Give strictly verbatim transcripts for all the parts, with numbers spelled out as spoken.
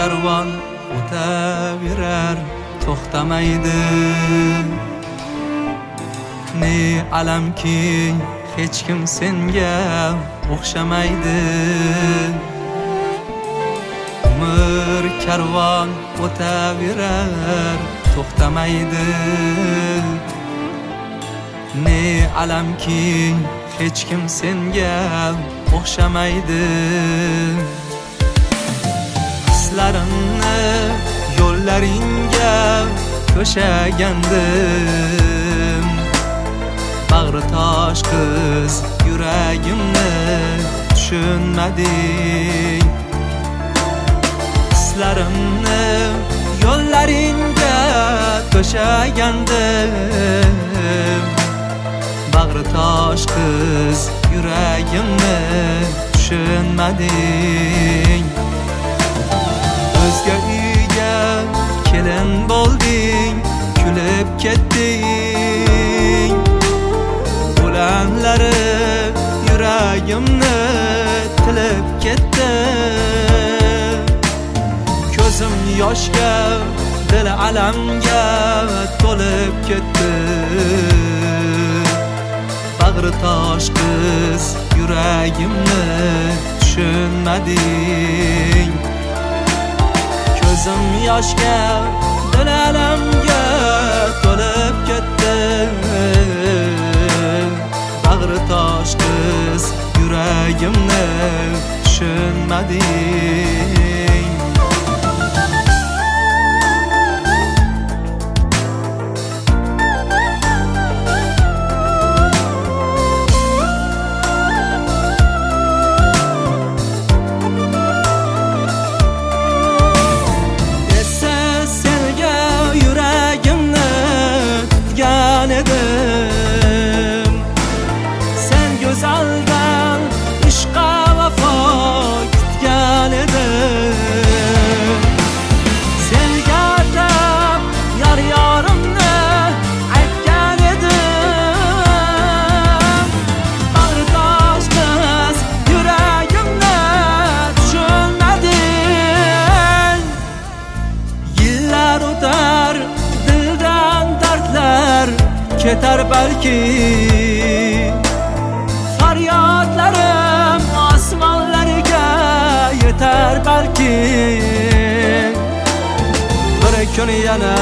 karvon o'taverar, to'xtamaydi. Ne alamki hech kim senga o'xshamaydi. Umr karvon o'taverar, to'xtamaydi. Ne alamki hech kim senga o'xshamaydi. Hislarimni yo'llaringga to'shagandim. Bag'ri tosh qiz yuragimni tushunmading. Hislarimni yo'llaringga to'shagandim. Bag'ri tosh qiz yuragimni tushunmading. O'zga uyga kelin bo'lding, kulib ketding. Bo'lanlari yuragimni tilib ketdi. Ko'zim yoshga, dil alamga to'lib ketdi. Bag'ri tosh qiz yuragimni tushunmading. Ko'zim yoshga, dil alamga to'lib ketdi. Bag'ri tosh qiz yuragimni tushunmading. Sen go'zaldan ishqa vafo kutgan edim. Senga atab yar yorimni aytgan edim. Bag'ri tosh qiz yuragimni tushunmading. Yillar o'tar, dildan dardlar ketar balki. Faryodlarim osmonlarga yetar balki. Bir kun yana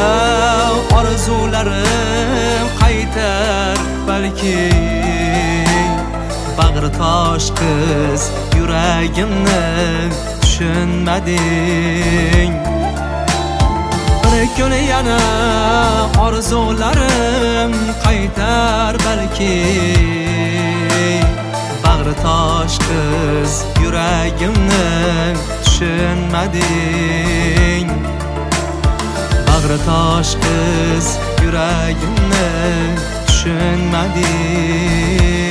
orzularim qaytar balki. Bag'ri tosh qiz yuragimni tushunmading. Bir kun yana orzularim qaytar balki. Bag'ri tosh qiz yuragimni tushunmading. Bag'ri tosh qiz yuragimni tushunmading.